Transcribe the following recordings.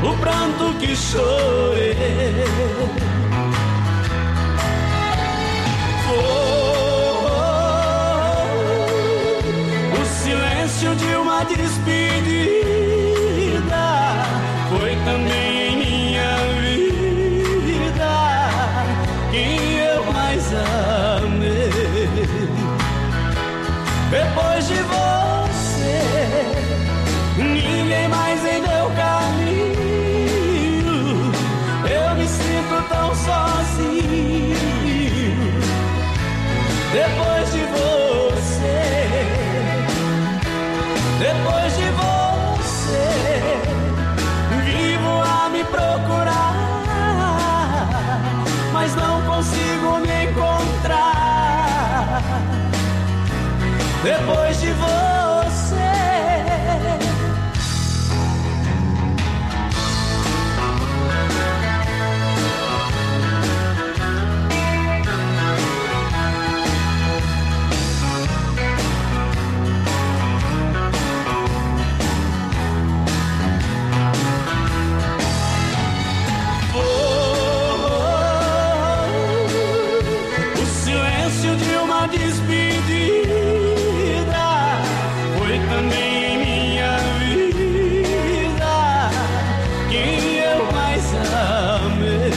o pranto que chorei. Foi o silêncio de uma despedida, foi também em minha vida quem eu mais amei. Depois de você, ninguém mais em meu caminho. Eu me sinto tão sozinho. Depois de você, depois de você, vivo a me procurar, mas não consigo me encontrar. Depois de você, o silêncio de uma despedida foi também em minha vida quem eu mais amei.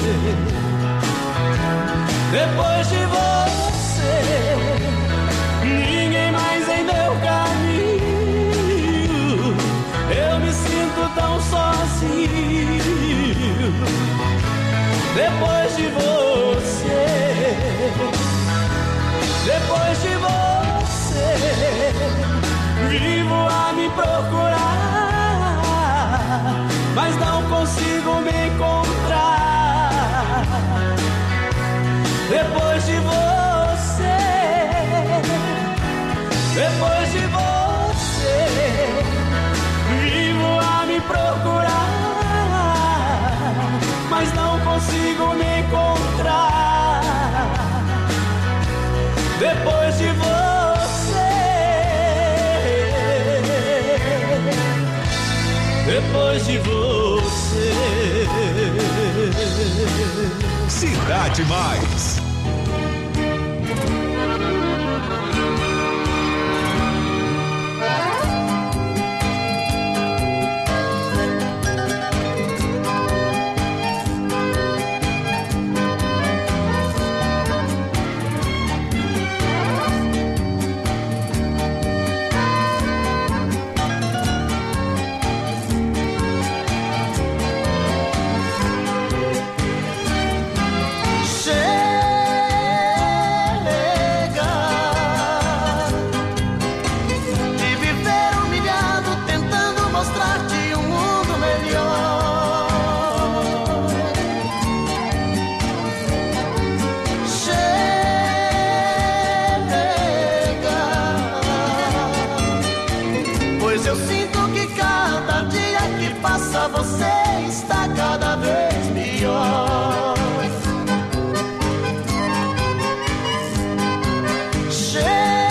Depois de você, ninguém mais em meu caminho. Eu me sinto tão sozinho. Depois de você, depois de você, vivo a me procurar, mas não consigo me encontrar. Depois de você, depois de você, vivo a me procurar, mas não consigo me encontrar. Depois de você, depois de você. Cidade Mais. Você está cada vez pior. Chega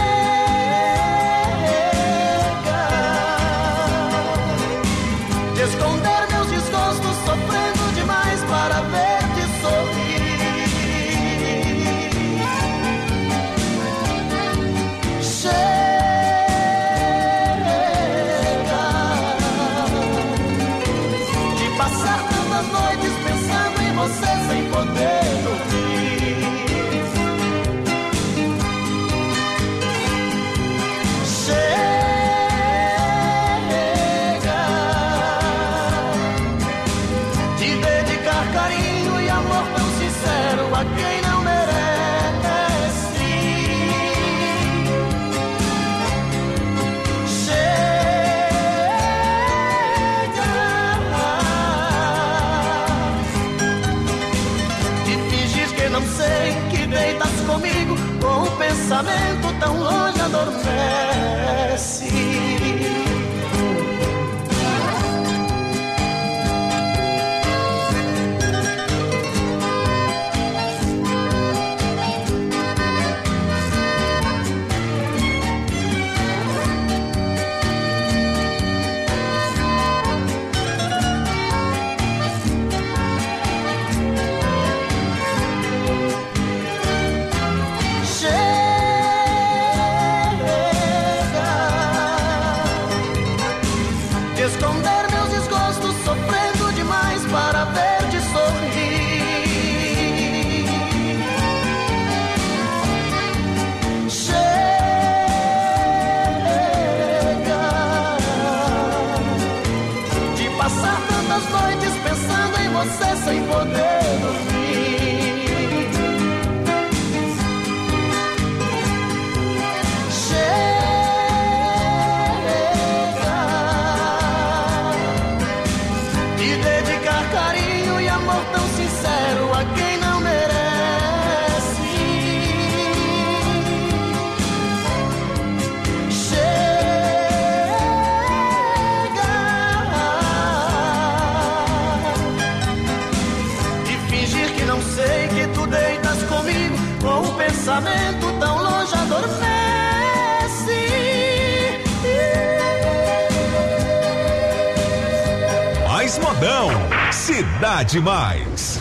de esconder meus desgostos, sofrendo demais para ver-te sorrir. Passar tantas noites pensando em você sem poder dormir. Chega de dedicar carinho e amor tão sincero a quem não merece. Não sei que deitas comigo com um pensamento tão longe adormece. as noites pensando em você sem poder dormir. Chega de dedicar carinho e amor tão sincero a quem não merece. Chega de fingir que não sei que tu deitas comigo com um pensamento tão longe adormece. Mais modão, Cidade Mais.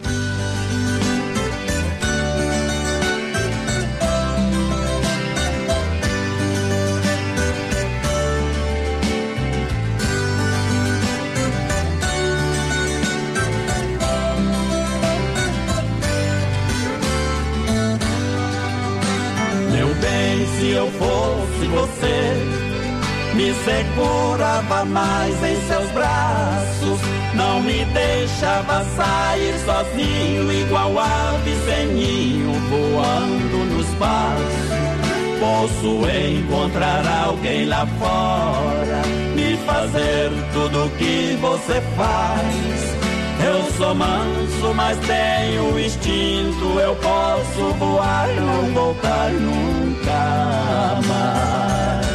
Meu bem, se eu fosse você, me segurava mais em seus braços, não me deixava sair sozinho, igual ave sem ninho, voando no espaço. Posso encontrar alguém lá fora, me fazer tudo que você faz. Eu sou manso, mas tenho instinto, eu posso voar, não voltar nunca mais.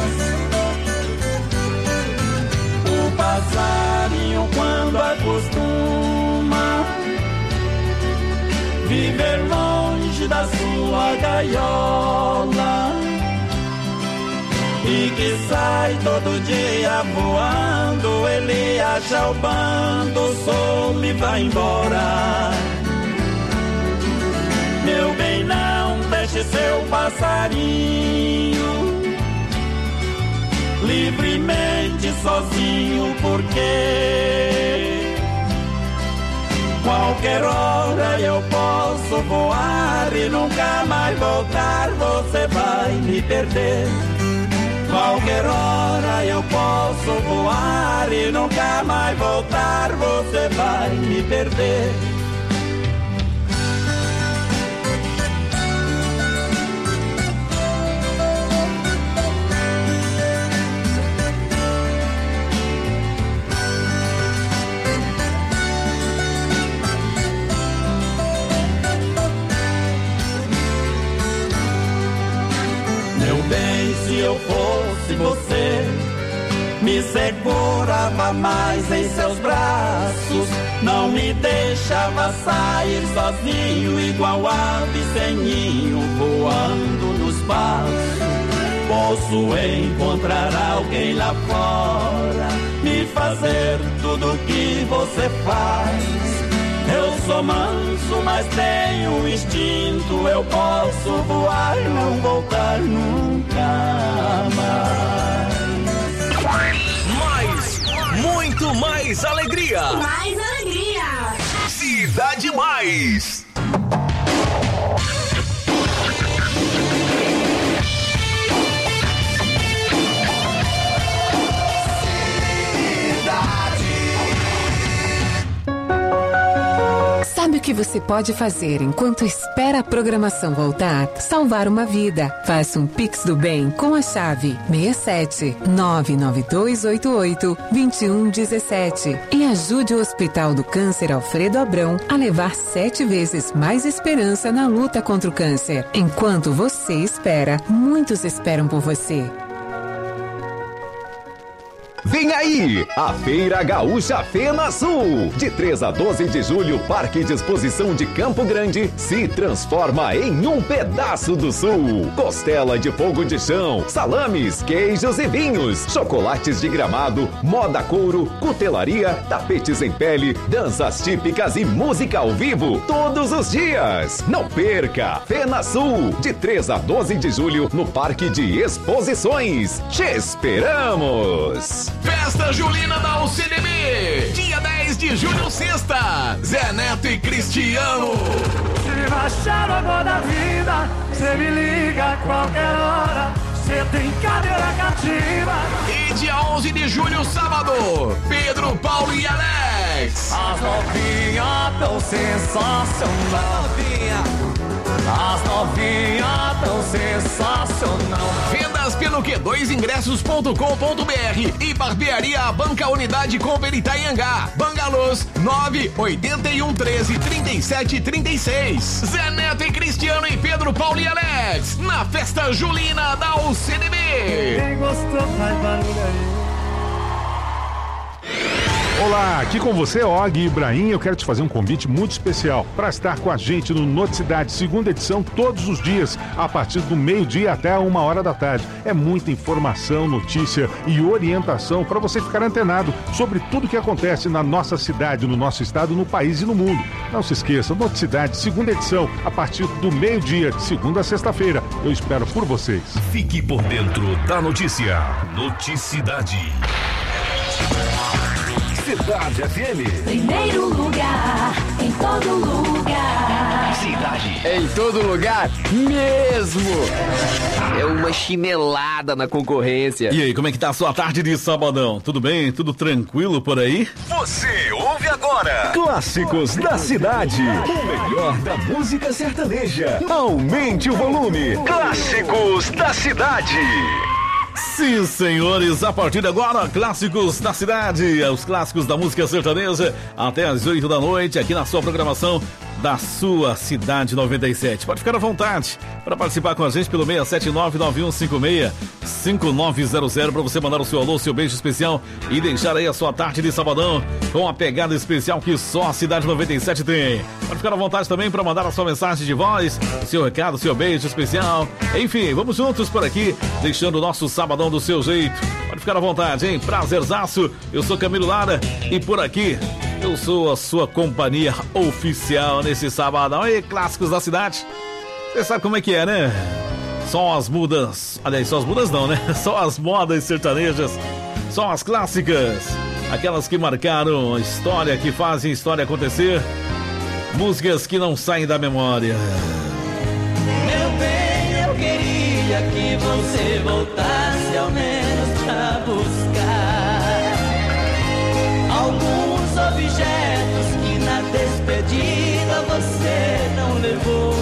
Passarinho quando acostuma viver longe da sua gaiola e que sai todo dia voando, ele acha o bando, o sol e vai embora. Meu bem, não deixe seu passarinho livremente sozinho, porque qualquer hora eu posso voar e nunca mais voltar, você vai me perder. Qualquer hora eu posso voar e nunca mais voltar, você vai me perder. Bem, se eu fosse você, me segurava mais em seus braços, não me deixava sair sozinho, igual ave sem ninho, voando no espaço. Posso encontrar alguém lá fora, me fazer tudo que você faz. Eu sou manso, mas tenho instinto, eu posso voar, não voltar nunca mais. Muito mais alegria. Mais alegria. Cidade Mais. Sabe o que você pode fazer enquanto espera a programação voltar? Salvar uma vida. Faça um Pix do Bem com a chave 67-99288-2117 e ajude o Hospital do Câncer Alfredo Abrão a levar 7 vezes mais esperança na luta contra o câncer. Enquanto você espera, muitos esperam por você. Vem aí, a Feira Gaúcha FenaSul. De 3 a 12 de julho, Parque de Exposição de Campo Grande se transforma em um pedaço do Sul. Costela de fogo de chão, salames, queijos e vinhos, chocolates de Gramado, moda couro, cutelaria, tapetes em pele, danças típicas e música ao vivo todos os dias. Não perca! FenaSul, de 3 a 12 de julho, no Parque de Exposições. Te esperamos! Festa Julina da UCDB, dia 10 de julho, sexta. Zé Neto e Cristiano. Se baixar o amor da vida, cê me liga a qualquer hora. Cê tem cadeira cativa. E dia 11 de julho, sábado, Pedro, Paulo e Alex. tão sensacional. As novinhas tão sensacional. Vendas pelo Q2ingressos.com.br e Barbearia Banca Unidade com Veritaiangá. Bangalôs 981133736. Zé Neto e Cristiano e Pedro, Paulo e Alex na festa julina da UCDB. Quem gostou faz barulho aí. Olá, aqui com você, Og Ibrahim. Eu quero te fazer um convite muito especial para estar com a gente no Noticidade, segunda edição, todos os dias, a partir do meio-dia até 1h da tarde. É muita informação, notícia e orientação para você ficar antenado sobre tudo que acontece na nossa cidade, no nosso estado, no país e no mundo. Não se esqueça, Noticidade, segunda edição, a partir do meio-dia, de segunda a sexta-feira. Eu espero por vocês. Fique por dentro da notícia. Noticidade. Cidade FM. Primeiro lugar, em todo lugar. Cidade. Em todo lugar mesmo. É uma chinelada na concorrência. E aí, como é que tá a sua tarde de sabadão? Tudo bem? Tudo tranquilo por aí? Você ouve agora Clássicos da Cidade. O melhor da música sertaneja. Aumente o volume. Clássicos da Cidade. Sim, senhores, a partir de agora, Clássicos da Cidade, os clássicos da música sertaneja, até às 8 da noite, aqui na sua programação da sua Cidade 97. Pode ficar à vontade para participar com a gente pelo 679-9156-5900 para você mandar o seu alô, seu beijo especial e deixar aí a sua tarde de sabadão com a pegada especial que só a Cidade 97 tem. Pode ficar à vontade também para mandar a sua mensagem de voz, o seu recado, o seu beijo especial. Enfim, vamos juntos por aqui, deixando o nosso sabadão do seu jeito. Pode ficar à vontade, hein? Prazerzaço, eu sou Camilo Lara e por aqui eu sou a sua companhia oficial nesse sabadão. E Clássicos da Cidade, você sabe como é que é, né? Só as mudas, aliás, só as mudas não, né? Só as modas sertanejas, só as clássicas, aquelas que marcaram a história, que fazem a história acontecer, músicas que não saem da memória. Meu bem, eu queria que você voltasse ao menos pra buscar alguns objetos que na despedida você não levou.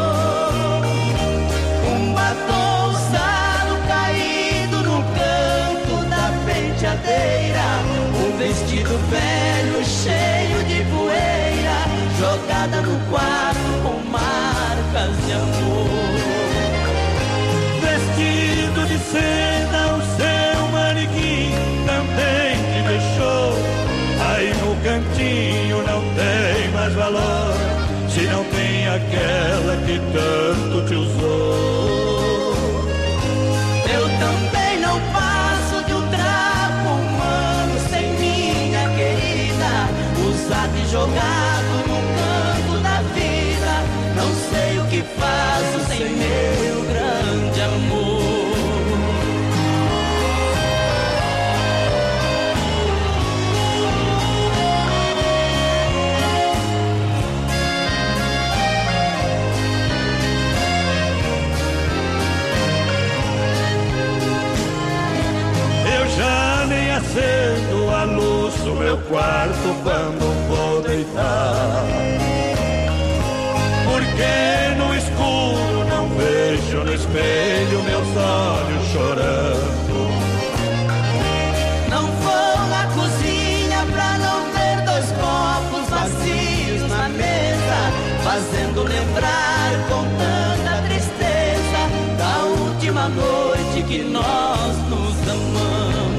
Um batom usado caído no canto da penteadeira, um vestido velho cheio de poeira jogada no quarto com marcas de amor. Vestido de seda, o seu manequim também te deixou. Aí no cantinho não tem mais valor, se não tem aquela que tanto te usou. Eu também não passo de um trapo humano sem minha querida, usado e jogado no canto da vida. Não sei o que faço sem meu grande amor. Acendo a luz do meu quarto quando vou deitar, porque no escuro não vejo no espelho meus olhos chorando. Não vou na cozinha pra não ver dois copos vazios na mesa, fazendo lembrar com tanta tristeza da última noite que nós nos amamos.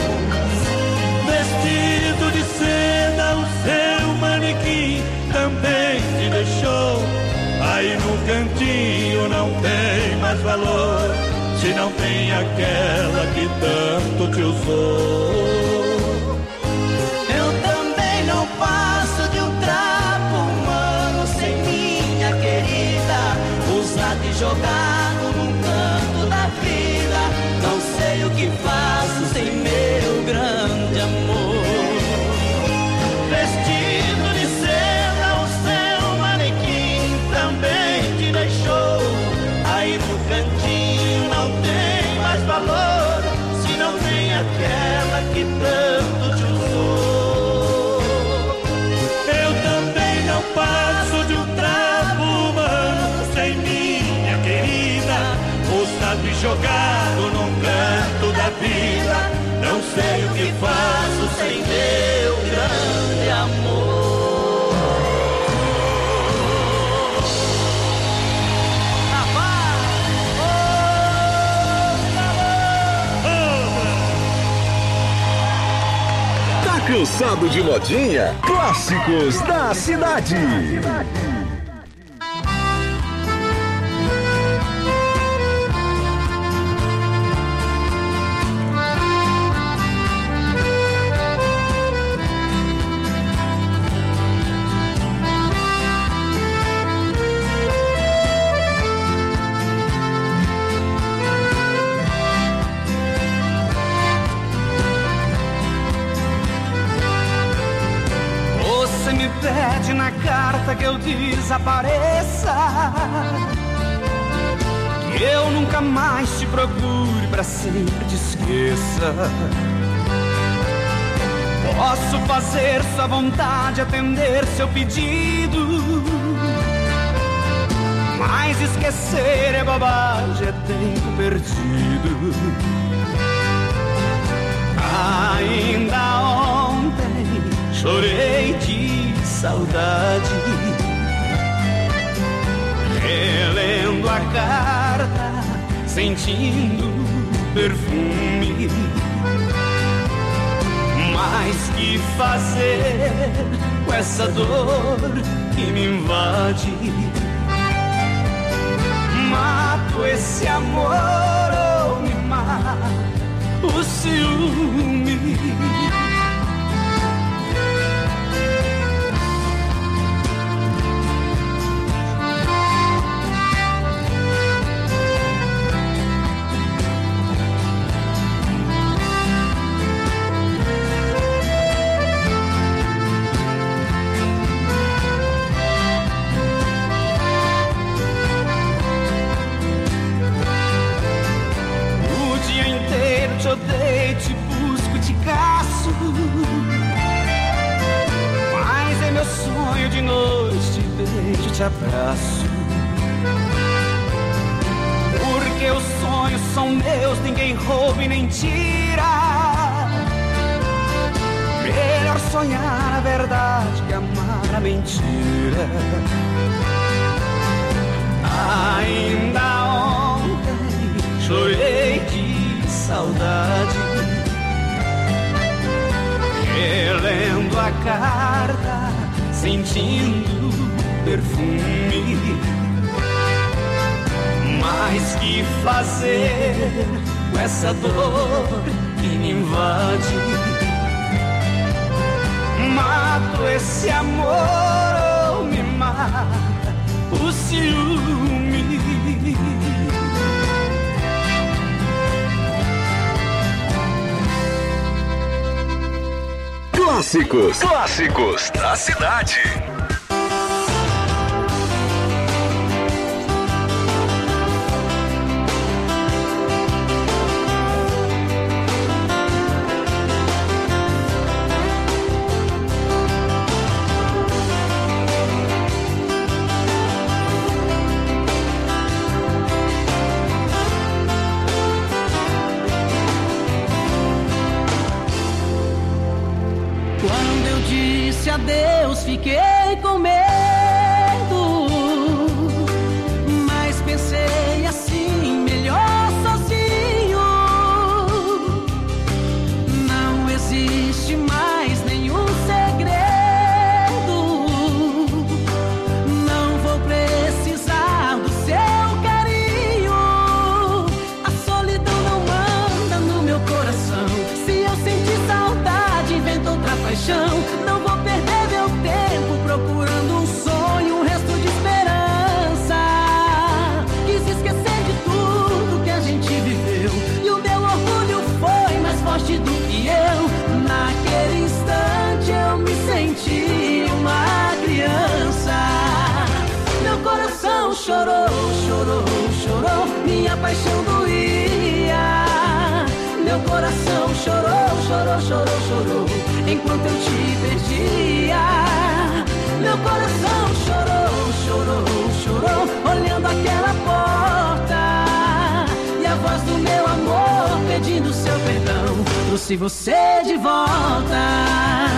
Vestido de seda, o seu manequim também te deixou. Aí no cantinho não tem mais valor, se não tem aquela que tanto te usou. Eu também não passo de um trapo humano sem minha querida, usado e jogado num canto da vida. Não sei o que faço sem meu grande amor. Vestido de seda, o seu manequim também te deixou. Aí no cantinho não tem mais valor, se não tem aquela jogado num canto da vida. Não sei o que faço sem meu grande amor. Tá cansado de modinha? Clássicos da cidade. Pede na carta que eu desapareça, que eu nunca mais te procure, pra sempre te esqueça. Posso fazer sua vontade, atender seu pedido, mas esquecer é bobagem, é tempo perdido. Ainda ontem chorei de saudade, relendo a carta, sentindo perfume. Mas que fazer com essa dor que me invade? Mato esse amor ou me mata o ciúme? Te odeio, te busco, te caço, mas é meu sonho de noite, te beijo, te abraço. Porque os sonhos são meus, ninguém rouba e nem tira. Melhor sonhar a verdade que amar a mentira. Ainda ontem chorei de saudade, relendo a carta, sentindo perfume. Mas que fazer com essa dor que me invade? Mato esse amor ou me mata o ciúme? Clássicos da cidade. Adeus, fiquei com medo, mas pensei assim, melhor sozinho. Não existe mais nenhum segredo, não vou precisar do seu carinho. A solidão não manda no meu coração. Se eu sentir saudade, invento outra paixão. Não vou perder meu tempo procurando um sonho, um resto de esperança. Quis esquecer de tudo que a gente viveu, e o meu orgulho foi mais forte do que eu. Naquele instante eu me senti uma criança. Meu coração chorou, chorou, chorou, minha paixão doía. Meu coração chorou, chorou, chorou, chorou, enquanto eu te perdia. Meu coração chorou, chorou, chorou, olhando aquela porta, e a voz trouxe você de volta.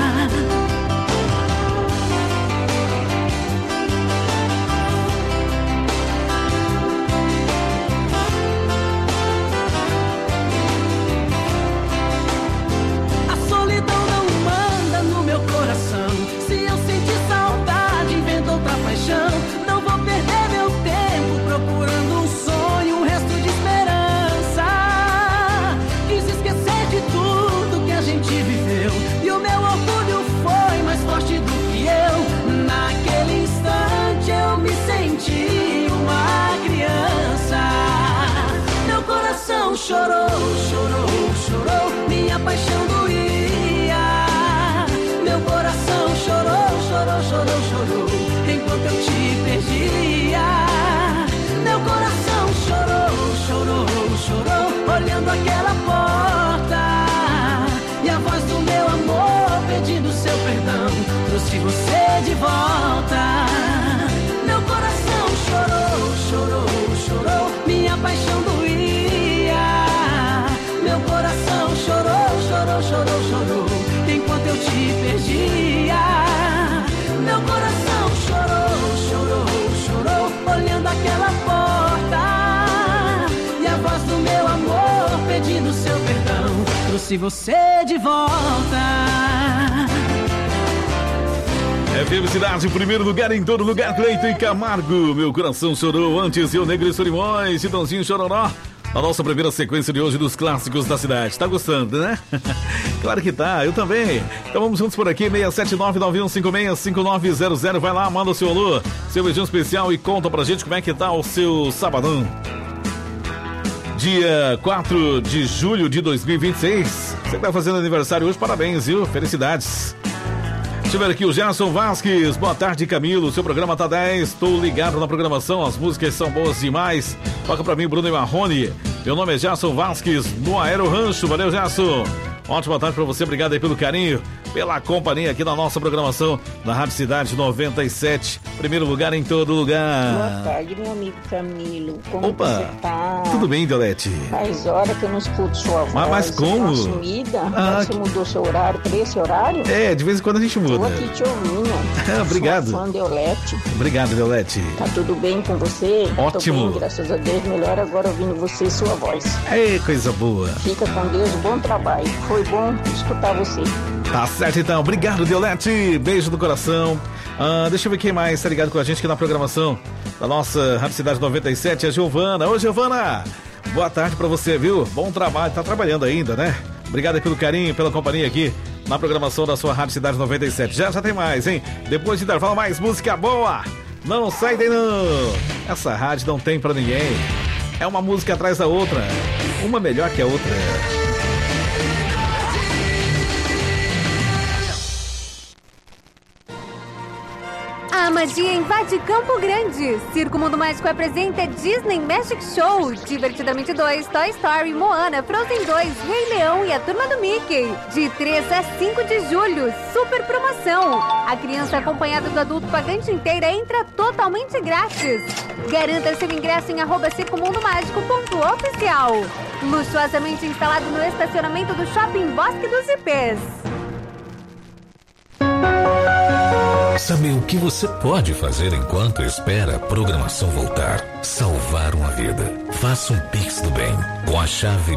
Não vou perder meu tempo procurando um sonho, um resto de esperança. Quis esquecer de tudo que a gente viveu, e o meu orgulho foi mais forte do que eu. Naquele instante eu me senti uma criança. Meu coração chorou, chorou, chorou, minha paixão doía. Meu coração chorou, chorou, chorou, chorou, enquanto eu te perdia. Meu coração chorou, chorou, chorou, olhando aquela porta. E a voz do meu amor pedindo seu perdão trouxe você de volta. Meu coração chorou, chorou, chorou, minha paixão doía. Meu coração chorou, chorou, chorou, chorou, enquanto eu te perdia. Meu coração chorou, chorou, chorou, olhando aquela porta. E a voz do meu amor pedindo seu perdão trouxe você de volta. É felicidade, em primeiro lugar, em todo lugar, Cleiton e Camargo. Meu coração chorou antes, eu Negro e Solimões, Chitãozinho Chororó. A nossa primeira sequência de hoje dos clássicos da cidade. Tá gostando, né? Claro que tá, eu também. Então vamos juntos por aqui, 67991565900. Vai lá, manda o seu alô, seu beijão especial e conta pra gente como é que tá o seu sabadão. Dia 4 de julho de 2026. Você que tá fazendo aniversário hoje, parabéns, viu? Felicidades. Deixa eu ver aqui o Gerson Vasques. Boa tarde, Camilo. Seu programa tá 10. Estou ligado na programação. As músicas são boas demais. Toca pra mim, Bruno e Marrone. Meu nome é Gerson Vasques, no Aero Rancho. Valeu, Gerson. Ótima tarde pra você. Obrigado aí pelo carinho, pela companhia aqui na nossa programação da Rádio Cidade 97. Primeiro lugar em todo lugar. Boa tarde, meu amigo Camilo. Como você tá? Tudo bem, Violete? Faz hora que eu não escuto sua voz. Mas como? Tá sumida? Você mudou seu horário pra esse horário? É, de vez em quando a gente muda. Tô aqui te ouvindo. Obrigado. Sou fã, Violete. Obrigado, Violete. Tá tudo bem com você? Ótimo. Tô bem, graças a Deus. Melhor agora ouvindo você e sua voz. É, coisa boa. Fica com Deus, bom trabalho. Foi bom escutar você. Tá certo, então. Obrigado, Violete. Beijo no coração. Deixa eu ver quem mais tá ligado com a gente aqui na programação da nossa Rádio Cidade 97, a Giovana. Ô, Giovana, boa tarde pra você, viu? Bom trabalho, tá trabalhando ainda, né? Obrigado aí pelo carinho, pela companhia aqui na programação da sua Rádio Cidade 97. Já tem mais, hein? Depois de intervalo, mais música boa. Não sai daí, não. Essa rádio não tem pra ninguém. É uma música atrás da outra, uma melhor que a outra. A magia invade Campo Grande. Circo Mundo Mágico apresenta Disney Magic Show, Divertidamente 2, Toy Story, Moana, Frozen 2, Rei Leão e a Turma do Mickey. De 3 a 5 de julho, super promoção. A criança acompanhada do adulto pagante inteira entra totalmente grátis. Garanta seu ingresso em @circomundomágico.oficial. Luxuosamente instalado no estacionamento do Shopping Bosque dos Ipês. Sabe o que você pode fazer enquanto espera a programação voltar? Salvar uma vida. Faça um Pix do bem com a chave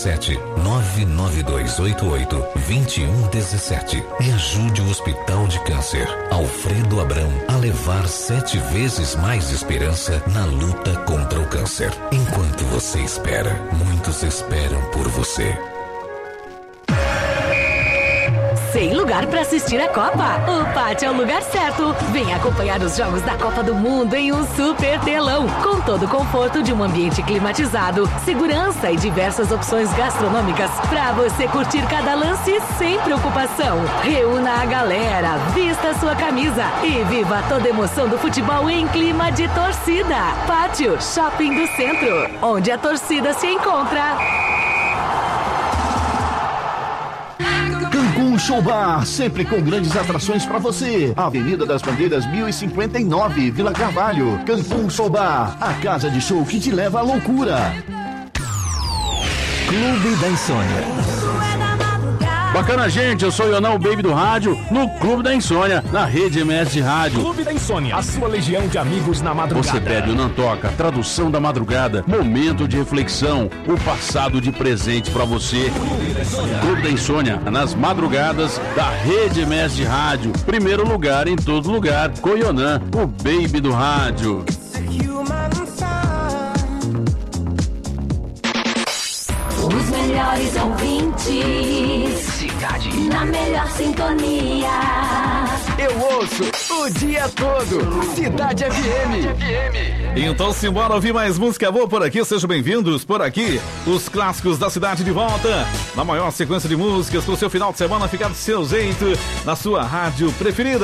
67-99288-2117 e ajude o Hospital de Câncer Alfredo Abrão a levar 7 vezes mais esperança na luta contra o câncer. Enquanto você espera, muitos esperam por você. Sem lugar para assistir a Copa? O Pátio é o lugar certo. Venha acompanhar os jogos da Copa do Mundo em um super telão, com todo o conforto de um ambiente climatizado, segurança e diversas opções gastronômicas para você curtir cada lance sem preocupação. Reúna a galera, vista sua camisa e viva toda a emoção do futebol em clima de torcida. Pátio Shopping do Centro, onde a torcida se encontra. Cancún Show Bar, sempre com grandes atrações para você. Avenida das Bandeiras 1059, Vila Carvalho. Cancún Show Bar, a casa de show que te leva à loucura. Clube da Insônia. Bacana, gente, eu sou o Ionão, o Baby do Rádio, no Clube da Insônia, na Rede MS de Rádio. Clube da Insônia, a sua legião de amigos na madrugada. Você pede o Não Toca, tradução da madrugada, momento de reflexão, o passado de presente pra você. Clube da Insônia, nas madrugadas da Rede MS de Rádio. Primeiro lugar em todo lugar, com o Ionan, o Baby do Rádio. Os melhores ouvintes. Cidade. Na melhor sintonia. Eu ouço o dia todo. Cidade FM. Então simbora ouvir mais música boa por aqui. Sejam bem-vindos por aqui. Os clássicos da cidade de volta. Na maior sequência de músicas pro seu final de semana ficar do seu jeito. Na sua rádio preferida.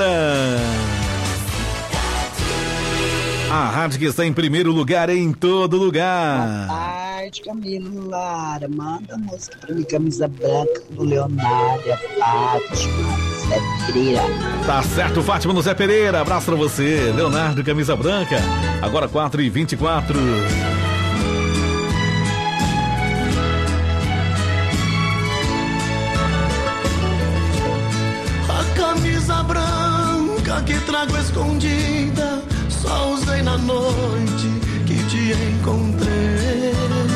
A rádio que está em primeiro lugar em todo lugar. Boa tarde, Camila. Manda música pra mim, Camisa Branca do Leonardo, Fátima, Zé Pereira. Tá certo, Fátima no Zé Pereira. Abraço pra você, Leonardo, Camisa Branca. Agora 4h24. A camisa branca que trago escondida, só usei na noite que te encontrei.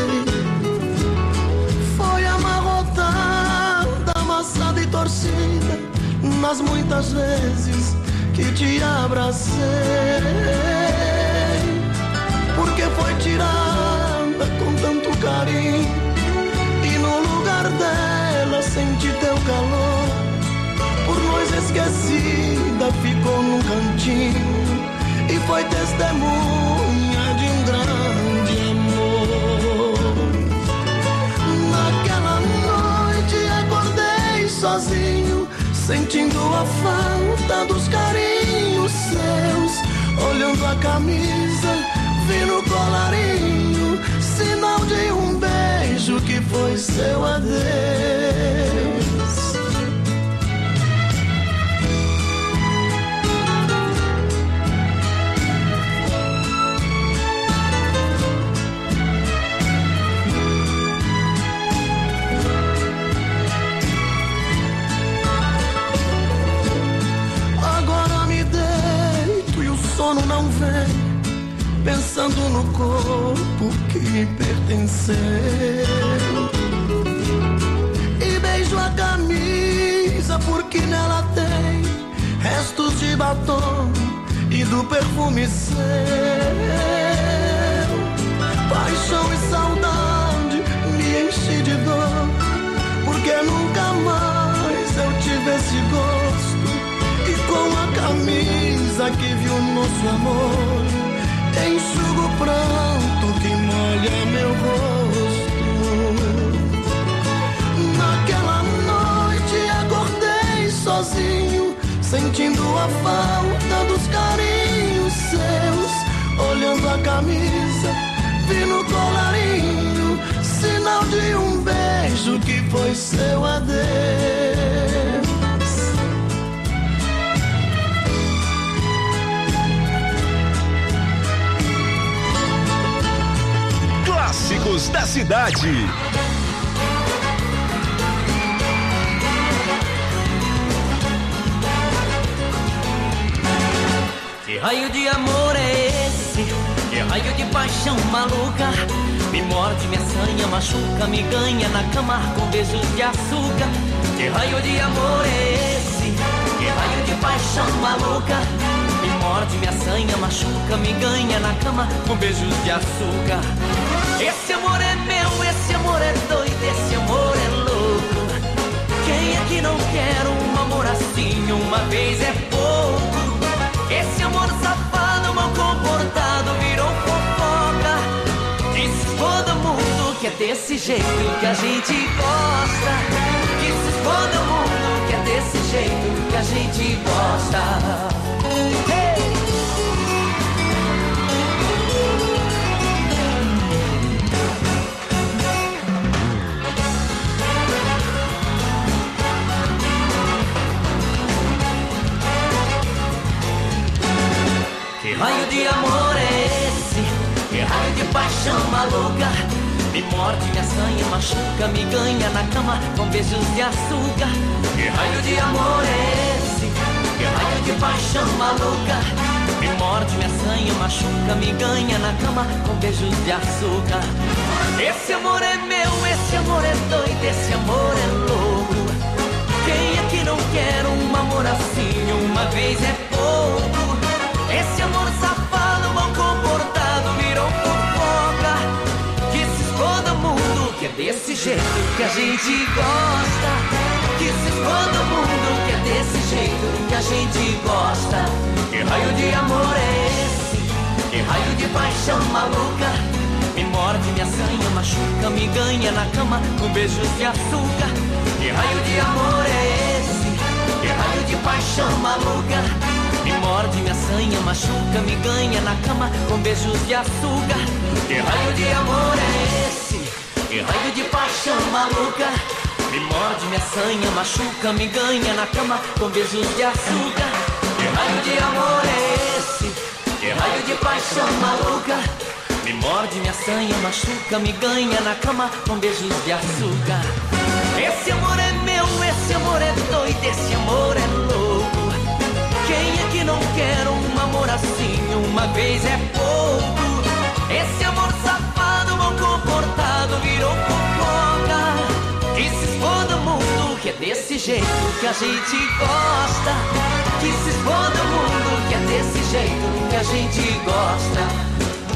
Foi amarrotada, amassada e torcida nas muitas vezes que te abracei. Porque foi tirada com tanto carinho e no lugar dela senti teu calor. Por nós esquecida ficou num cantinho e foi testemunha de um grande amor. Naquela noite acordei sozinho, sentindo a falta dos carinhos seus. Olhando a camisa, vi no colarinho sinal de um beijo que foi seu adeus. Sono não vem, pensando no corpo que me pertenceu. E beijo a camisa porque nela tem restos de batom e do perfume seu. Paixão e saudade me enche de dor, porque nunca mais eu tive esse gosto. E com a camisa que viu nosso amor, enxugo o pranto que molha meu rosto. Naquela noite acordei sozinho, sentindo a falta dos carinhos seus. Olhando a camisa, vi no colarinho sinal de um beijo que foi seu adeus. Clássicos da cidade. Que raio de amor é esse? Que raio de paixão maluca? Me morde, me assanha, machuca, me ganha na cama com beijos de açúcar. Que raio de amor é esse? Que raio de paixão maluca? Me morde, me assanha, machuca, me ganha na cama com beijos de açúcar. Esse amor é meu, esse amor é doido, esse amor é louco. Quem é que não quer um amor assim? Uma vez é pouco. Esse amor safado, mal comportado, virou fofoca. Diz todo mundo que é desse jeito que a gente gosta. Diz todo mundo que é desse jeito que a gente gosta. Hey! Que raio de amor é esse? Que raio de paixão maluca? Me morde, me assanha, machuca, me ganha na cama com beijos de açúcar. Que raio de amor é esse? Que raio de paixão maluca? Me morde, me assanha, machuca, me ganha na cama com beijos de açúcar. Esse amor é meu, esse amor é doido, esse amor é louco. Quem é que não quer um amor assim? Uma vez é pouco. Esse amor safado, mal comportado, virou fofoca. Que se exploda o mundo, que é desse jeito que a gente gosta. Que se exploda o mundo, que é desse jeito que a gente gosta. Que raio de amor é esse? Que raio de paixão maluca? Me morde, me assanha, machuca, me ganha na cama com beijos de açúcar. Que raio de amor é esse? Que raio de paixão maluca? Me morde, me assanha, machuca, me ganha na cama com beijos de açúcar. Que raio de amor é esse? Que raio de paixão maluca? Me morde, me assanha, machuca, me ganha na cama com beijos de açúcar. Que raio de amor é esse? Que raio de paixão maluca? Me morde, me assanha, machuca, me ganha na cama com beijos de açúcar. Esse amor é meu, esse amor é doido, esse amor é louco. Quem é que não quer um amor assim? Uma vez é pouco. Esse amor safado, mal comportado, virou fofoca. Que se exploda o mundo, que é desse jeito que a gente gosta. Que se exploda o mundo, que é desse jeito que a gente gosta.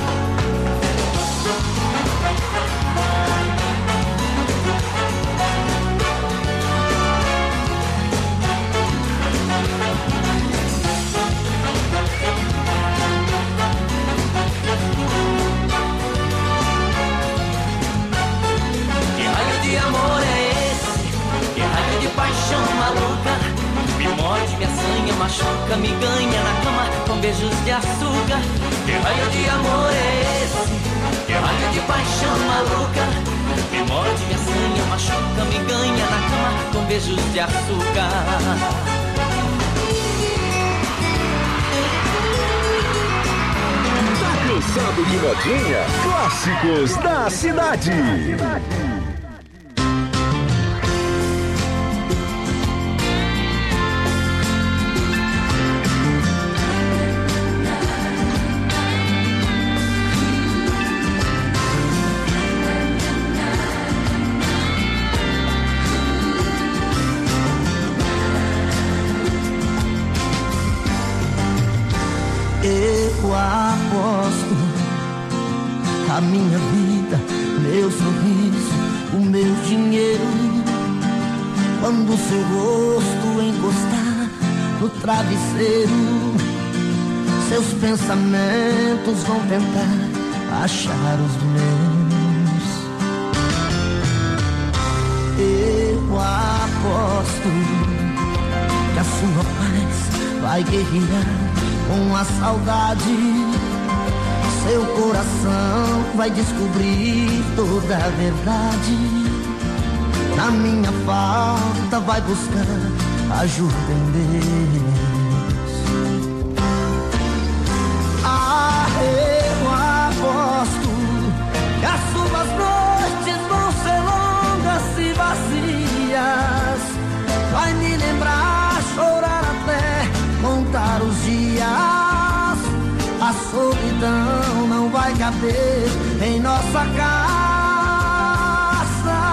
Paixão maluca, me morde, me assanha, machuca, me ganha na cama com beijos de açúcar. Que raio de amor é esse? Que raio de paixão maluca? Me morde, me assanha, machuca, me ganha na cama com beijos de açúcar. Tá cansado de modinha? Clássicos da cidade. Eu aposto a minha vida, meu sorriso, o meu dinheiro. Quando seu rosto encostar no travesseiro, seus pensamentos vão tentar achar os meus. Eu aposto que a sua paz vai guerrear com a saudade. Seu coração vai descobrir toda a verdade. Na minha falta vai buscar ajuda em Deus. Ah, eu aposto que as suas noites vão ser longas e vazias. Vai me lembrar, chorar até contar os dias. A solidão não vai caber em nossa casa.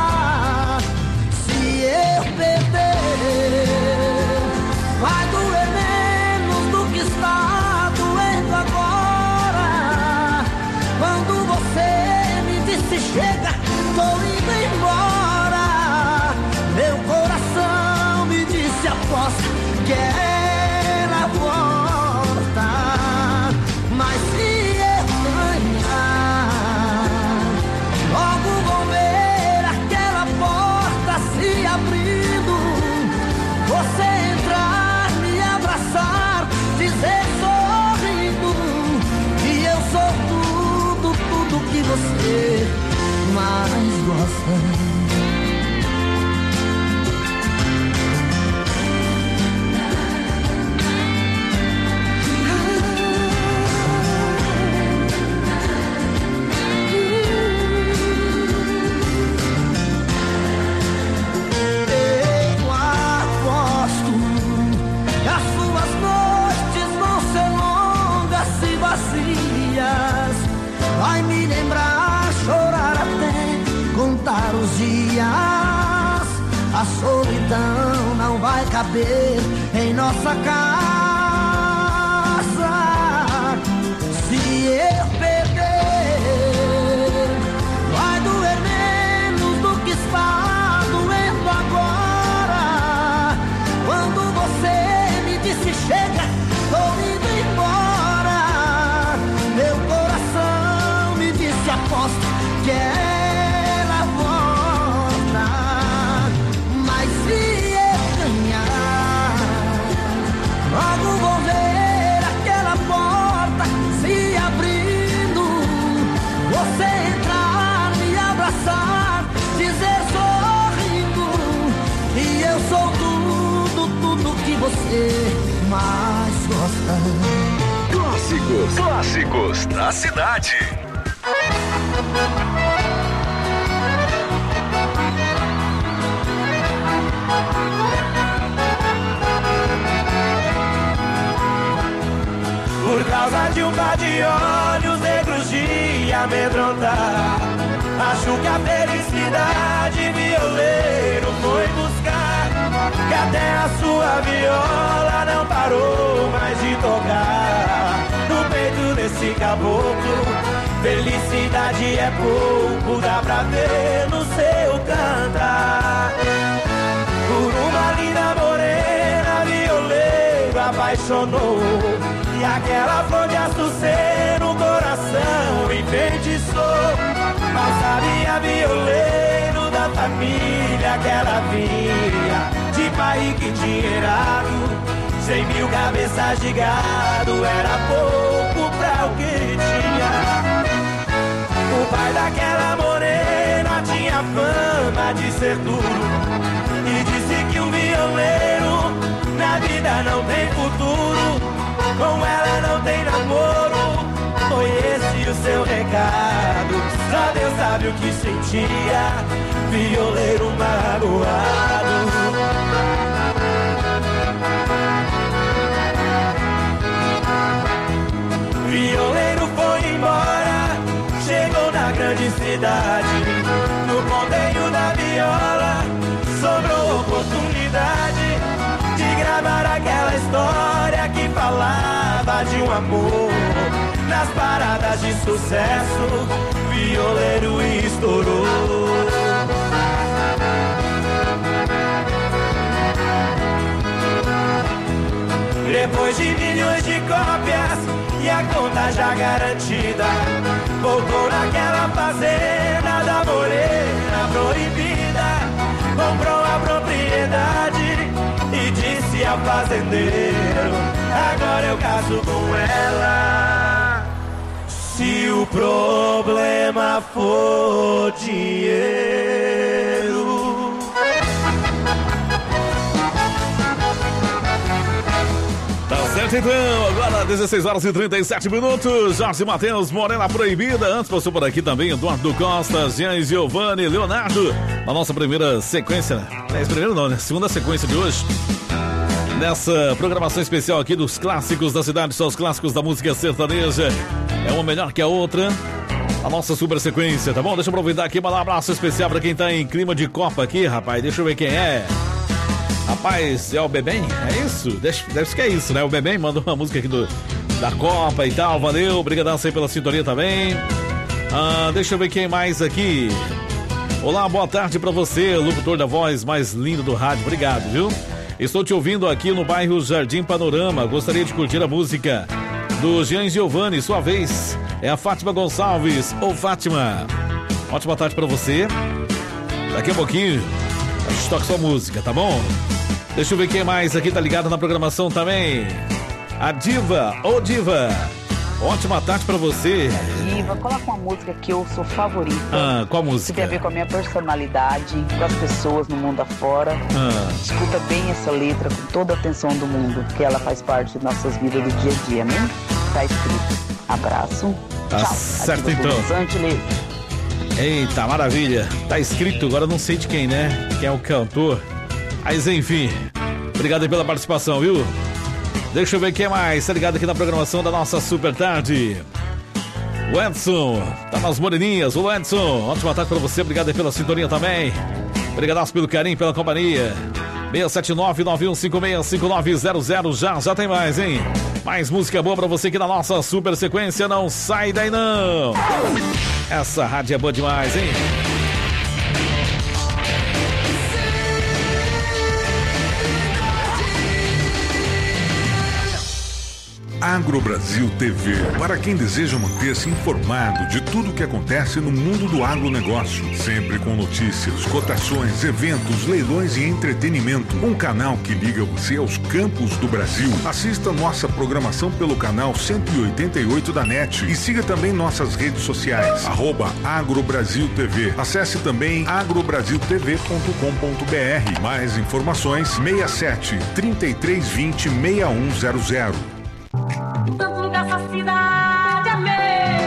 Se eu perder, vai doer menos do que está doendo agora. Quando você me disse chega, tô indo embora, meu coração me disse aposta que ela volta. Mas se eu ganhar, logo vou ver aquela porta se abrindo. Você entrar, me abraçar, dizer sorrindo que eu sou tudo, tudo que você mais gosta. A solidão não vai caber em nossa casa. Se eu perder, vai doer menos do que está doendo agora. Quando você me disse chega, tô indo embora, meu coração me disse aposta que ela volta. Mas se eu ganhar, logo vou ver aquela porta se abrindo, você entrar, me abraçar, dizer sorrindo, e eu sou tudo que você mais gosta. Clássicos da cidade. Por causa de um par de olhos negros de amedrontar, acho que a felicidade violeiro foi buscar, que até a sua viola não parou mais de tocar. No peito desse caboclo, felicidade é pouco, dá pra ver no seu cantar. Por uma linda morena, violeiro apaixonou, e aquela flor de açucena no coração enfeitiçou. Mal sabia violeiro da família que ela vinha, de pai que tinha herado 100.000 cabeças de gado, era pouco pra o que tinha. O pai daquela morena tinha fama de ser duro, e disse que um violeiro na vida não tem futuro, com ela não tem namoro. Foi esse o seu recado, só Deus sabe o que sentia, violeiro magoado. Violeiro foi embora, chegou na grande cidade, no ponteio da viola sobrou oportunidade de gravar aquela história que falava de um amor. Nas paradas de sucesso, violeiro estourou. Depois de milhões de cópias e a conta já garantida, voltou naquela fazenda da morena proibida, comprou a propriedade e disse ao fazendeiro: agora eu caso com ela. Se o problema for dinheiro. Tá certo então, agora 16 horas e 37 minutos. Jorge Mateus, Morena Proibida. Antes passou por aqui também Eduardo Costa, Jean Giovanni, Leonardo. Na nossa primeira sequência, primeiro não, né? Segunda sequência de hoje, nessa programação especial aqui dos clássicos da cidade, só os clássicos da música sertaneja. É uma melhor que a outra, a nossa super sequência, tá bom? Deixa eu aproveitar aqui e mandar um abraço especial pra quem tá em clima de Copa aqui, rapaz. Deixa eu ver quem é. Rapaz, é o Bebem? É isso? Deve ser que é isso, né? O Bebem mandou uma música aqui da Copa e tal. Valeu, obrigadão aí pela sintonia também. Deixa eu ver quem mais aqui. Olá, boa tarde pra você, locutor da voz mais linda do rádio. Obrigado, viu? Estou te ouvindo aqui no bairro Jardim Panorama. Gostaria de curtir a música do Jean Giovanni, sua vez. É a Fátima Gonçalves. Ô, Fátima, ótima tarde pra você. Daqui a pouquinho a gente toca sua música, tá bom? Deixa eu ver quem mais aqui tá ligado na programação também. A Diva, ô Diva, ótima tarde pra você. Diva, coloca uma música que eu sou favorita. Qual música? Que tem a ver com a minha personalidade, com as pessoas no mundo afora. Escuta bem essa letra com toda a atenção do mundo, porque ela faz parte de nossas vidas do dia a dia, né? Tá escrito. Abraço. Tá tchau. certo então. Eita, maravilha. Tá escrito, agora não sei de quem, né? Quem é o cantor. Mas enfim, obrigado aí pela participação, viu? Deixa eu ver quem mais tá ligado aqui na programação da nossa Super Tarde. O Edson, tá nas moreninhas. O Edson, ótima tarde pra você, obrigado aí pela sintonia também. Obrigadaço pelo carinho, pela companhia. 679-9156-5900. Já tem mais, hein? Mais música boa pra você aqui na nossa super sequência. Não sai daí, não. Essa rádio é boa demais, hein? AgroBrasil TV, para quem deseja manter-se informado de tudo o que acontece no mundo do agronegócio, sempre com notícias, cotações, eventos, leilões e entretenimento. Um canal que liga você aos campos do Brasil. Assista nossa programação pelo canal 188 da NET e siga também nossas redes sociais, @AgroBrasil TV. Acesse também agrobrasiltv.com.br. Mais informações 67 3320 6100. Tanto dessa cidade é meu.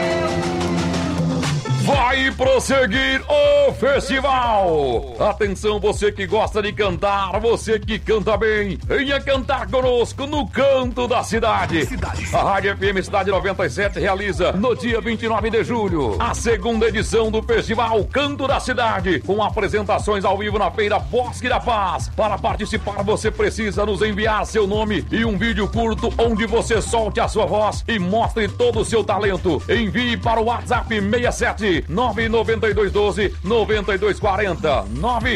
Vai prosseguir o festival. Atenção, você que gosta de cantar, você que canta bem, venha cantar conosco no Canto da Cidade. A Rádio FM Cidade 97 realiza no dia 29 de julho a segunda edição do festival Canto da Cidade, com apresentações ao vivo na Feira Bosque da Paz. Para participar, você precisa nos enviar seu nome e um vídeo curto onde você solte a sua voz e mostre todo o seu talento. Envie para o WhatsApp 67 99212 9240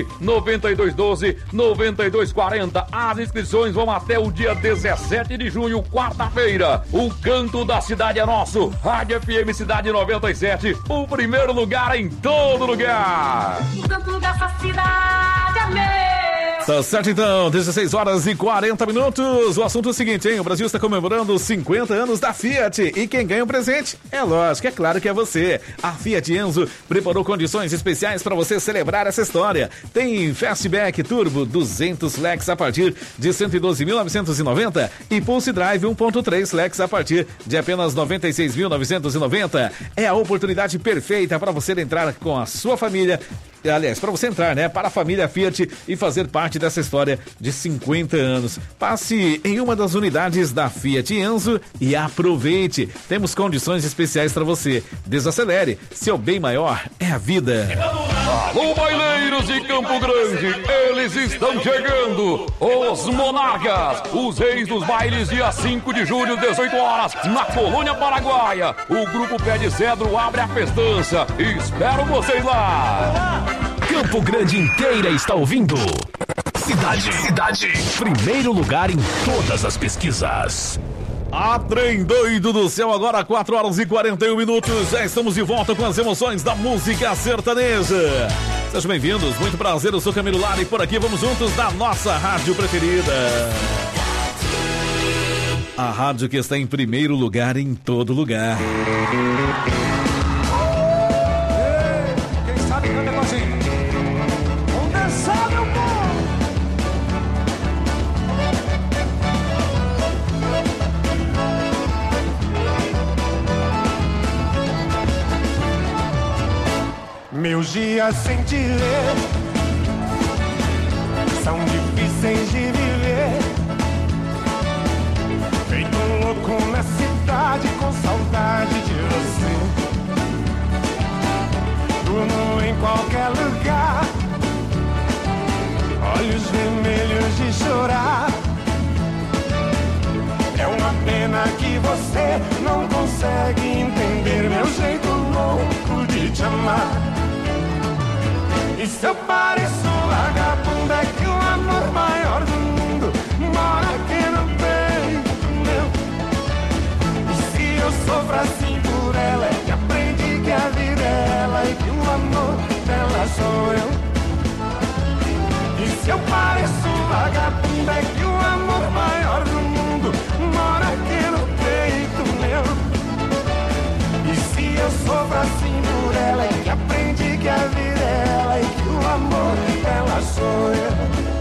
99212 9240. As inscrições vão até o dia 17 de junho, quarta-feira. O Canto da Cidade é nosso. Rádio FM Cidade 97, o primeiro lugar em todo lugar. O canto dessa cidade é meu. Tá certo então, 16 horas e 40 minutos. O assunto é o seguinte, hein? O Brasil está comemorando 50 anos da Fiat. E quem ganha o presente? É lógico, é claro que é você. A Fiat Enzo preparou condições especiais para você celebrar essa história. Tem Fastback Turbo 200 Lex a partir de 112.990 e Pulse Drive 1.3 Lex a partir de apenas 96.990. É a oportunidade perfeita para você entrar com a sua família. Aliás, para você entrar, né, para a família Fiat e fazer parte dessa história de 50 anos. Passe em uma das unidades da Fiat Enzo e aproveite. Temos condições especiais para você. Desacelere, seu bem maior é a vida. Alô, baileiros de Campo Grande, eles estão chegando. Os Monarcas, os reis dos bailes, dia 5 de julho, 18 horas, na Colônia Paraguaia. O grupo Pé de Cedro abre a festança. Espero vocês lá. Campo Grande inteira está ouvindo. Cidade. Primeiro lugar em todas as pesquisas. A trem doido do céu, agora 4 horas e 41 minutos. Já estamos de volta com as emoções da música sertaneja. Sejam bem-vindos, muito prazer, eu sou Camilo Lara e por aqui vamos juntos na nossa rádio preferida. A rádio que está em primeiro lugar em todo lugar. Quem sabe canta com a gente. Vamos dançar, meu povo. Meus dias sem te ver são difíceis de viver. Feito um louco na cidade com saudade de você. Durmo em qualquer lugar, olhos vermelhos de chorar. É uma pena que você não consegue entender meu jeito louco de te amar. E se eu pareço vagabundo é que o amor maior do mundo mora aqui no peito meu. E se eu sofro assim por ela é que aprendi que a vida é ela e que o amor dela sou eu. E se eu pareço vagabundo é que o amor maior do mundo mora aqui no peito meu. E se eu sofro assim por ela é que aprendi que a vida é ela e que o amor dela sou eu.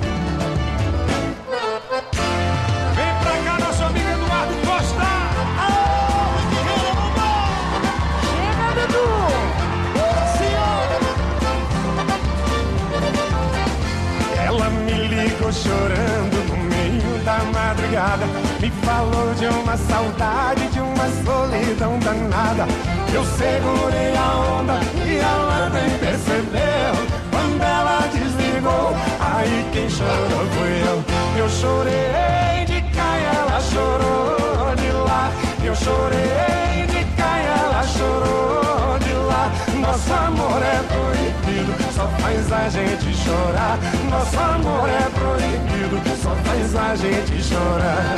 Vem pra cá nosso amigo Eduardo Costa. Chega, Dudu. Ela me ligou chorando no meio da madrugada. Me falou de uma saudade, de uma solidão danada. Eu segurei a onda e ela nem percebeu. Quando ela desligou ligou, aí quem chorou fui eu. Eu chorei de cá e ela chorou de lá. Eu chorei de cá e ela chorou de lá. Nosso amor é proibido, só faz a gente chorar. Nosso amor é proibido, só faz a gente chorar.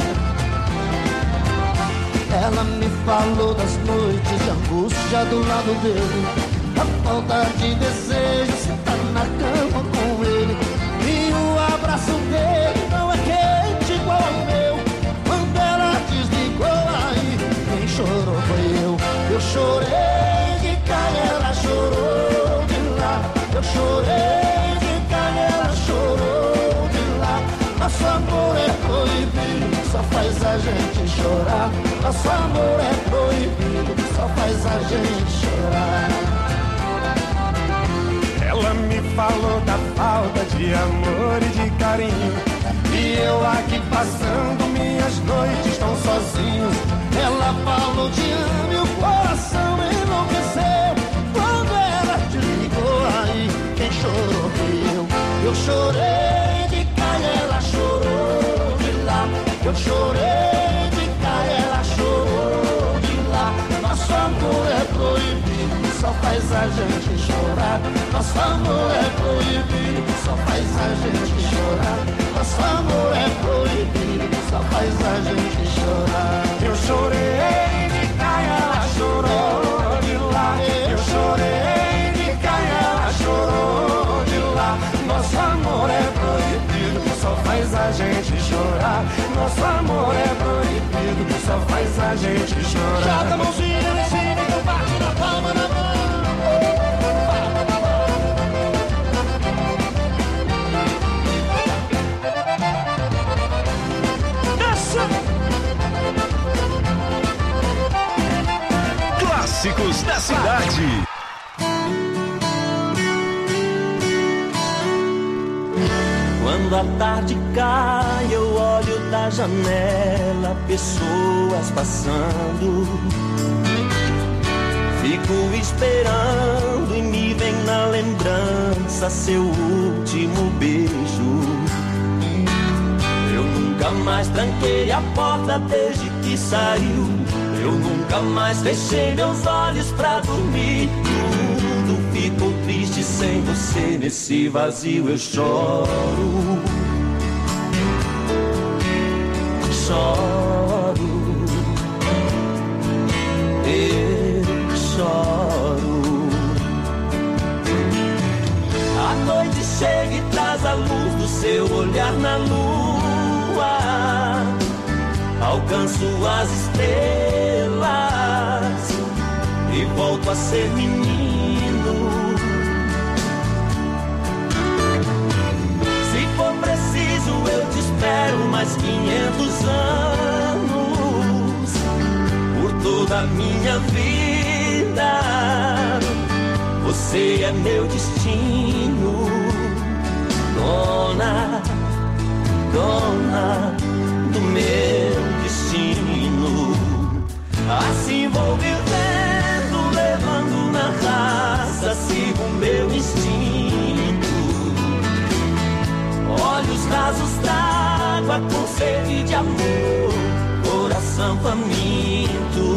Ela me falou das noites de angústia do lado dele, a falta de desejo se tá na cama com ele. E o abraço dele não é quente igual ao meu. Quando ela desligou aí, quem chorou foi eu. Eu chorei de cá e ela chorou de lá. Eu chorei de cá e ela chorou de lá. Nosso amor é proibido, só faz a gente chorar. Nosso amor é proibido, só faz a gente chorar. Ela me falou da falta de amor e de carinho, e eu aqui passando minhas noites tão sozinho. Ela falou de amo e o coração enlouqueceu. Quando ela desligou aí, quem chorou foi eu. Eu chorei de cá e ela chorou de lá. Eu chorei de cá e ela chorou de lá. Nosso amor é proibido, só faz a gente chorar. Nosso amor é proibido, só faz a gente chorar. Nosso amor é proibido, só faz a gente chorar. Eu chorei de cá e ela chorou de lá. Eu chorei de cá e ela chorou de lá. Nosso amor é proibido, só faz a gente chorar. Nosso amor é proibido, só faz a gente chorar. Joga a mãozinha em cima e bate na palma da mão. Clássicos da cidade. Quando a tarde cai, eu olho da janela, pessoas passando. Fico esperando e me vem na lembrança seu último beijo. Eu nunca mais tranquei a porta desde que saiu. Eu nunca mais fechei meus olhos pra dormir. Tudo ficou triste sem você, nesse vazio eu choro. Choro. Eu choro. A noite chega e traz a luz do seu olhar na lua. Alcanço as estrelas e volto a ser menino. Se for preciso eu te espero mais 500 anos. Por toda a minha vida você é meu destino. Dona, dona do meu destino. Assim vou vivendo, levando na raça, sigo o meu instinto. Olhos rasos d'água com sede de amor, coração faminto.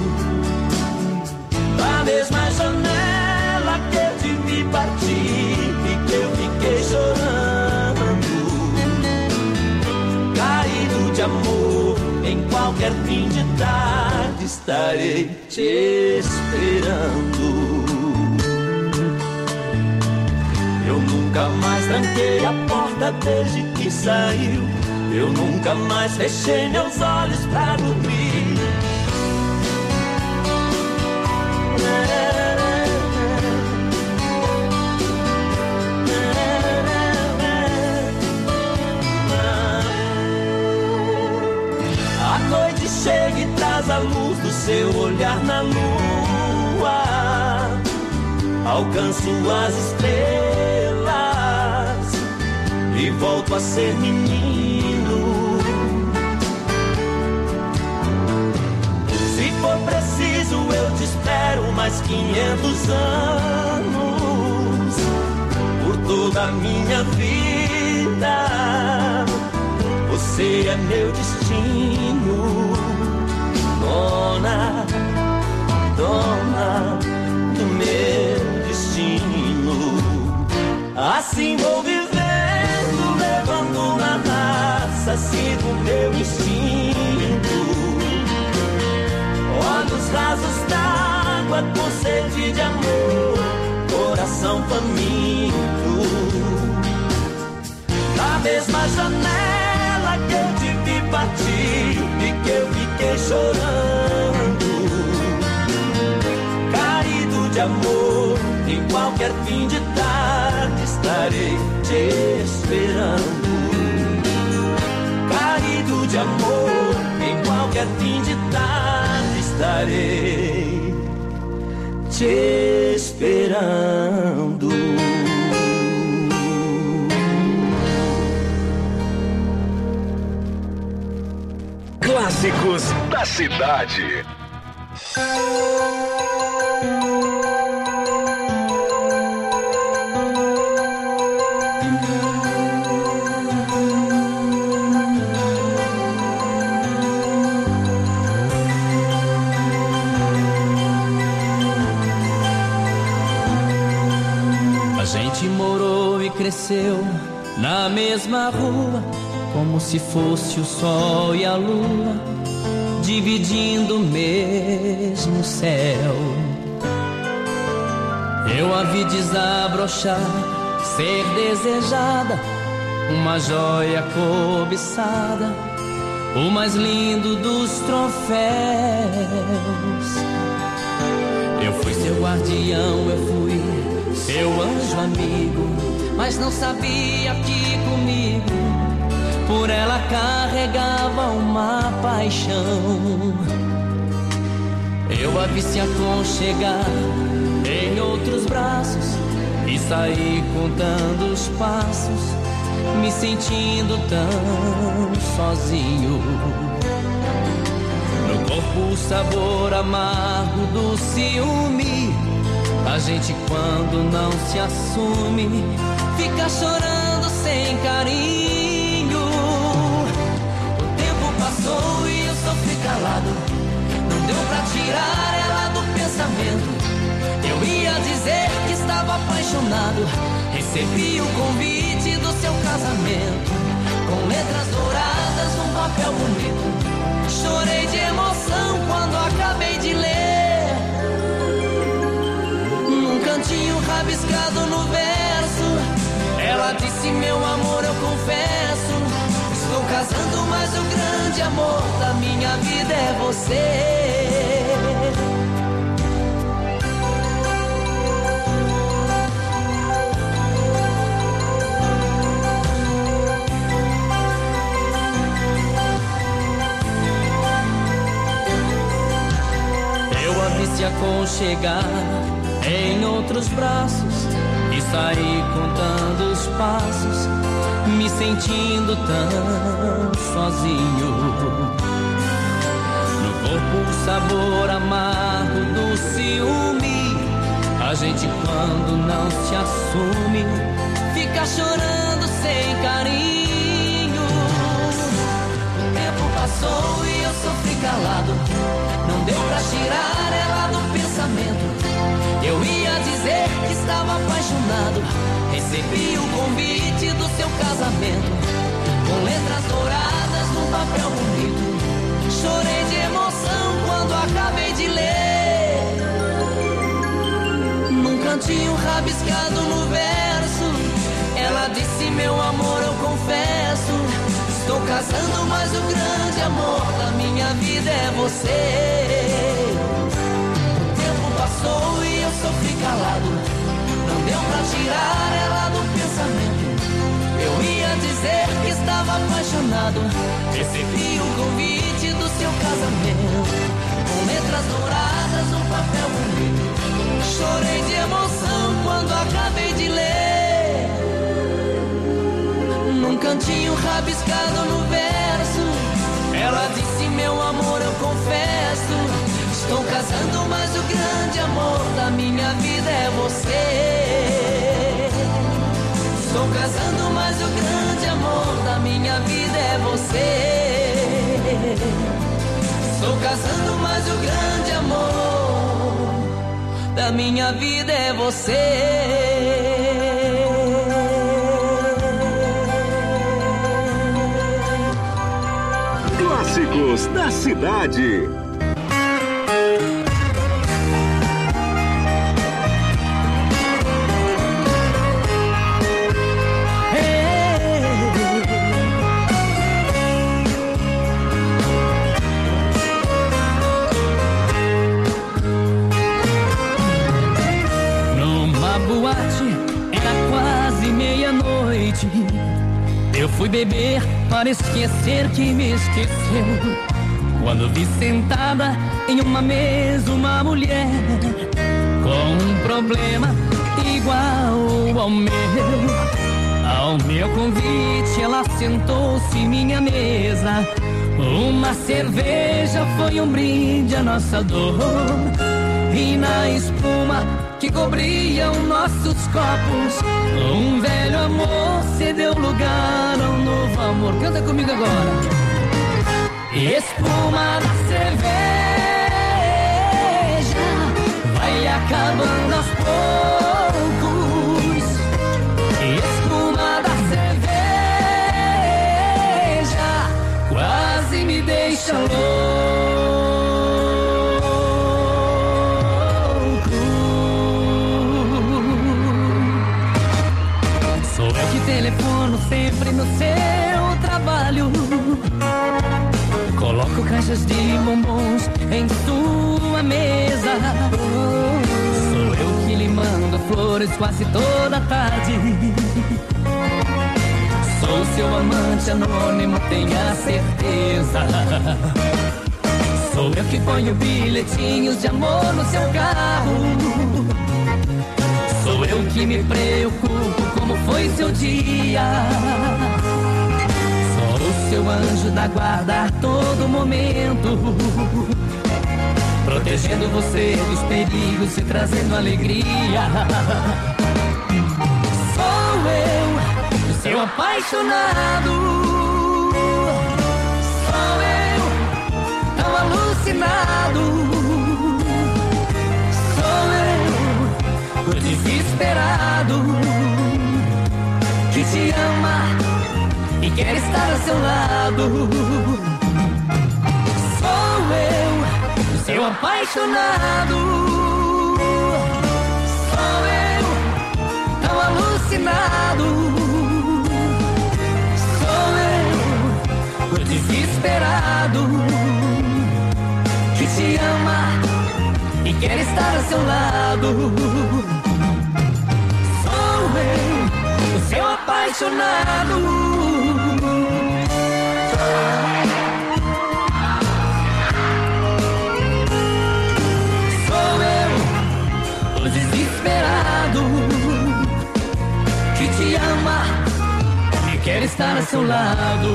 Na mesma janela que eu te vi partir e que eu fiquei chorando, caído de amor, em qualquer fim de tarde estarei te esperando. Eu nunca mais tranquei a porta desde que saiu. Eu nunca mais fechei meus olhos pra dormir. A noite chega e traz a luz do seu olhar na lua. Alcanço as estrelas e volto a ser menino. Se for preciso eu te espero mais 500 anos. Por da minha vida. Você é meu destino, dona do meu destino. Assim vou vivendo, levando na raça, sigo meu instinto. Olhos rasos d'água com sede de amor, coração faminto. Na mesma janela que eu te vi partir e que eu fiquei chorando, caído de amor, em qualquer fim de tarde estarei te esperando. Caído de amor, em qualquer fim de tarde estarei te esperando. Clássicos da cidade. A gente morou e cresceu na mesma rua, como se fosse o sol e a lua, dividindo o mesmo céu. Eu a vi desabrochar, ser desejada, uma joia cobiçada, o mais lindo dos troféus. Eu fui seu guardião, eu fui seu anjo amigo, mas não sabia que comigo por ela carregava uma paixão. Eu a vi se aconchegar em outros braços e saí contando os passos, me sentindo tão sozinho. No corpo o sabor amargo do ciúme. A gente quando não se assume fica chorando sem carinho. O tempo passou e eu sofri calado, não deu pra tirar ela do pensamento. Eu ia dizer que estava apaixonado, recebi o convite do seu casamento, com letras douradas num papel bonito. Chorei de emoção quando acabei de ler. Num cantinho rabiscado no verso, ela disse: meu amor, eu confesso, estou casando, mas o grande amor da minha vida é você. Eu a vi se aconchegar em outros braços e saí contando os passos, me sentindo tão sozinho. No corpo o sabor amargo do ciúme. A gente quando não se assume fica chorando sem carinho. O tempo passou e eu sofri calado, não deu pra tirar ela do pensamento. Eu ia dizer que estava apaixonado, recebi o convite do seu casamento, com letras douradas num papel bonito. Chorei de emoção quando acabei de ler. Num cantinho rabiscado no verso, ela disse: meu amor, eu confesso, estou casando, mas o grande amor da minha vida é você. Passou e eu sofri calado, não deu pra tirar ela do pensamento. Eu ia dizer que estava apaixonado, recebi o convite do seu casamento, com letras douradas num papel bonito. Chorei de emoção quando acabei de ler. Num cantinho rabiscado no verso, ela disse: meu amor, eu confesso, estou casando, mas o grande amor da minha vida é você. Estou casando, mas o grande amor da minha vida é você. Estou casando, mas o grande amor da minha vida é você. Clássicos da cidade. Numa boate, era quase meia-noite. Eu fui beber para esquecer que me esqueceu. Quando vi sentada em uma mesa uma mulher com um problema igual ao meu. Ao meu convite ela sentou-se em minha mesa. Uma cerveja foi um brinde à nossa dor. E na espuma que cobriam nossos copos, um velho amor cedeu lugar a um novo amor. Canta comigo agora. Espuma da cerveja vai acabando aos poucos. Espuma da cerveja quase me deixa louco. Sou eu que telefono sempre no seu trabalho. Coloco caixas de bombons em sua mesa. Sou eu que lhe mando flores quase toda tarde. Sou seu amante anônimo, tenha certeza. Sou eu que ponho bilhetinhos de amor no seu carro. Sou eu que me preocupo como foi seu dia. Seu anjo da guarda a todo momento, protegendo você dos perigos e trazendo alegria. Sou eu, o seu apaixonado. Sou eu, tão alucinado. Sou eu, o desesperado que te ama e quer estar ao seu lado. Sou eu, o seu apaixonado. Sou eu, tão alucinado. Sou eu, o desesperado que te ama e quer estar ao seu lado. Sou eu, o seu apaixonado. Sou eu, o desesperado que te ama e quer estar ao seu lado.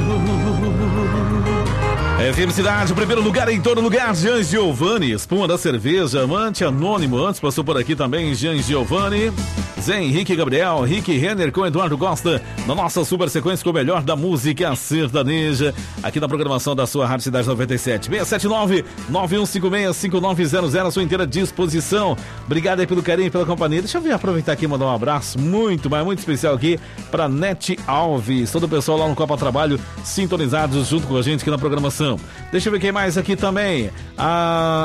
É Felicidade, o primeiro lugar em todo lugar, Jean Giovanni, espuma da cerveja, amante anônimo, antes passou por aqui também Jean Giovanni, Zé Henrique Gabriel, Rick Renner com Eduardo Costa, na nossa super sequência com o melhor da música sertaneja, aqui na programação da sua Rádio Cidade 97, 679-9156-5900, à sua inteira disposição. Obrigado aí pelo carinho e pela companhia. Deixa eu aproveitar aqui e mandar um abraço muito, mas muito especial aqui para Nete Alves, todo o pessoal lá no Copa Trabalho, sintonizados junto com a gente aqui na programação. Deixa eu ver quem mais aqui também.